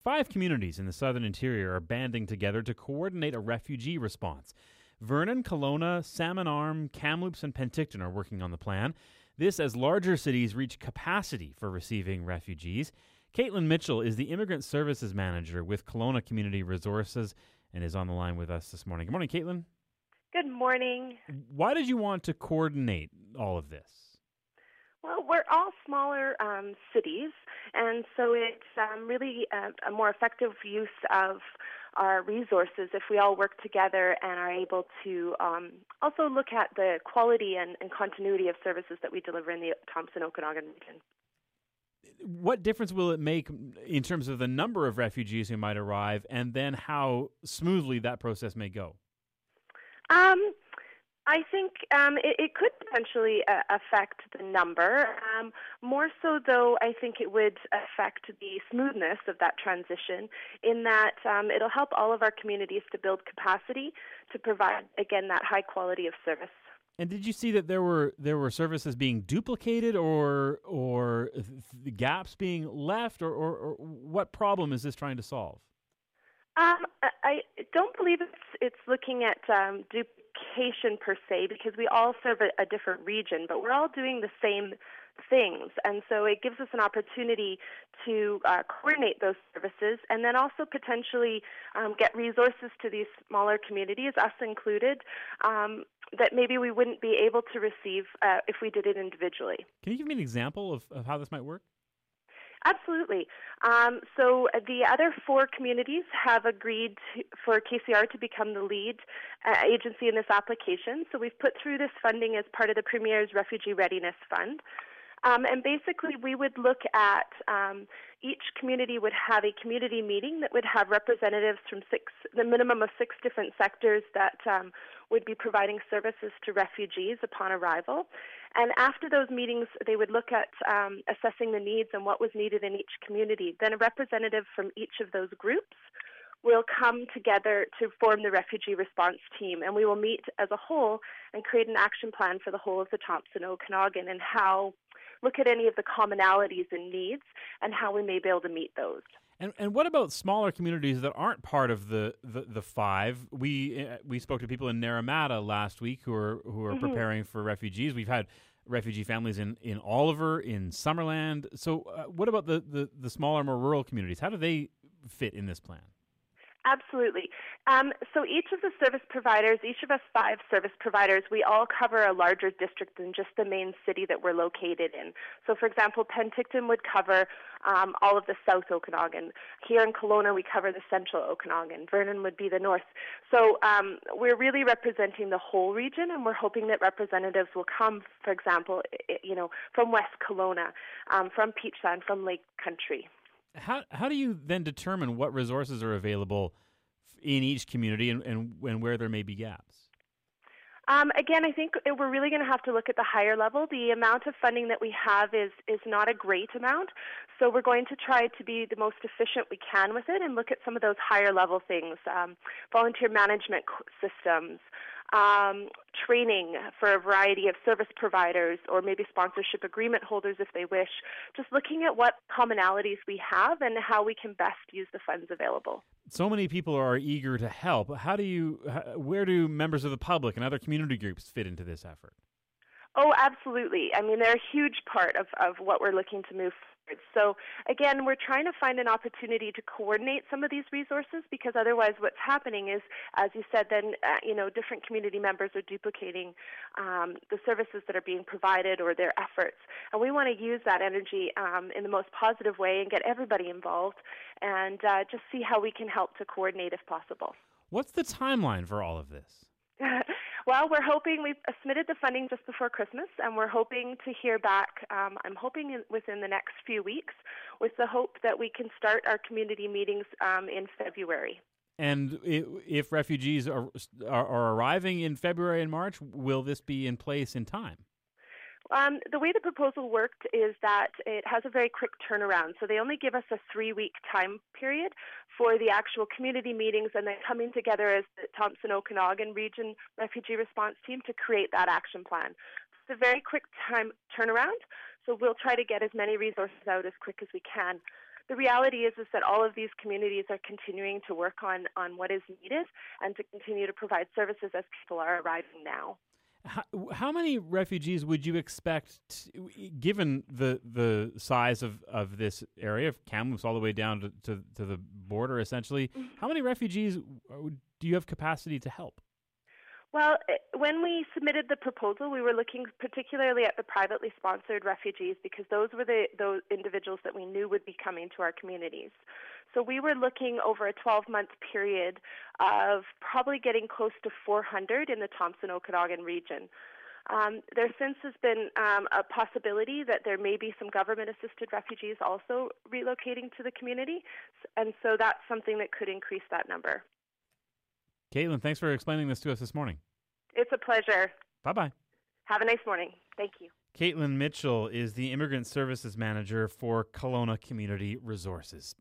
5 communities in the southern interior are banding together to coordinate a refugee response. Vernon, Kelowna, Salmon Arm, Kamloops, and Penticton are working on the plan. This as larger cities reach capacity for receiving refugees. Caitlin Mitchell is the Immigrant Services Manager with Kelowna Community Resources and is on the line with us this morning. Good morning, Caitlin. Good morning. Why did you want to coordinate all of this? Well, we're all smaller cities, and so it's really a more effective use of our resources if we all work together and are able to also look at the quality and continuity of services that we deliver in the Thompson-Okanagan region. What difference will it make in terms of the number of refugees who might arrive and then how smoothly that process may go? I think it could potentially affect the number. More so, though, I think it would affect the smoothness of that transition in that it'll help all of our communities to build capacity to provide, again, that high quality of service. And did you see that there were services being duplicated or gaps being left or what problem is this trying to solve? I don't believe it's looking at duplication per se, because we all serve a different region, but we're all doing the same things, and so it gives us an opportunity to coordinate those services and then also potentially get resources to these smaller communities, us included, that maybe we wouldn't be able to receive if we did it individually. Can you give me an example of how this might work? Absolutely. So the other 4 communities have agreed for KCR to become the lead agency in this application. So we've put through this funding as part of the Premier's Refugee Readiness Fund. And basically we would look at each community would have a community meeting that would have representatives from the minimum of 6 different sectors that would be providing services to refugees upon arrival. And after those meetings, they would look at assessing the needs and what was needed in each community. Then a representative from each of those groups will come together to form the refugee response team, and we will meet as a whole and create an action plan for the whole of the Thompson-Okanagan and look at any of the commonalities and needs and how we may be able to meet those. And what about smaller communities that aren't part of the 5? We spoke to people in Naramata last week who are preparing for refugees. We've had refugee families in Oliver, in Summerland. So what about the smaller, more rural communities? How do they fit in this plan? Absolutely. So each of the service providers, each of us 5 service providers, we all cover a larger district than just the main city that we're located in. So, for example, Penticton would cover all of the South Okanagan. Here in Kelowna, we cover the Central Okanagan. Vernon would be the North. So we're really representing the whole region, and we're hoping that representatives will come, for example, from West Kelowna, from Peachland, from Lake Country. How do you then determine what resources are available in each community and where there may be gaps? Again, I think we're really going to have to look at the higher level. The amount of funding that we have is not a great amount, so we're going to try to be the most efficient we can with it and look at some of those higher level things, volunteer management systems, training for a variety of service providers or maybe sponsorship agreement holders if they wish, just looking at what commonalities we have and how we can best use the funds available. So many people are eager to help. Where do members of the public and other community groups fit into this effort? Oh, absolutely. I mean, they're a huge part of what we're looking to move forward. So, again, we're trying to find an opportunity to coordinate some of these resources because otherwise what's happening is, as you said, then, different community members are duplicating the services that are being provided or their efforts. And we want to use that energy in the most positive way and get everybody involved and just see how we can help to coordinate if possible. What's the timeline for all of this? Well, we're hoping we've submitted the funding just before Christmas, and we're hoping to hear back, I'm hoping within the next few weeks, with the hope that we can start our community meetings in February. And if refugees are arriving in February and March, will this be in place in time? The way the proposal worked is that it has a very quick turnaround. So they only give us a 3-week time period for the actual community meetings and then coming together as the Thompson-Okanagan Region Refugee Response Team to create that action plan. It's a very quick time turnaround, so we'll try to get as many resources out as quick as we can. the reality is that all of these communities are continuing to work on what is needed and to continue to provide services as people are arriving now. How many refugees would you expect, given the size of this area, of Kamloops all the way down to the border, essentially? How many refugees do you have capacity to help? Well, when we submitted the proposal, we were looking particularly at the privately sponsored refugees because those were those individuals that we knew would be coming to our communities. So we were looking over a 12-month period of probably getting close to 400 in the Thompson-Okanagan region. There since has been a possibility that there may be some government-assisted refugees also relocating to the community, and so that's something that could increase that number. Caitlin, thanks for explaining this to us this morning. It's a pleasure. Bye-bye. Have a nice morning. Thank you. Caitlin Mitchell is the Immigrant Services Manager for Kelowna Community Resources.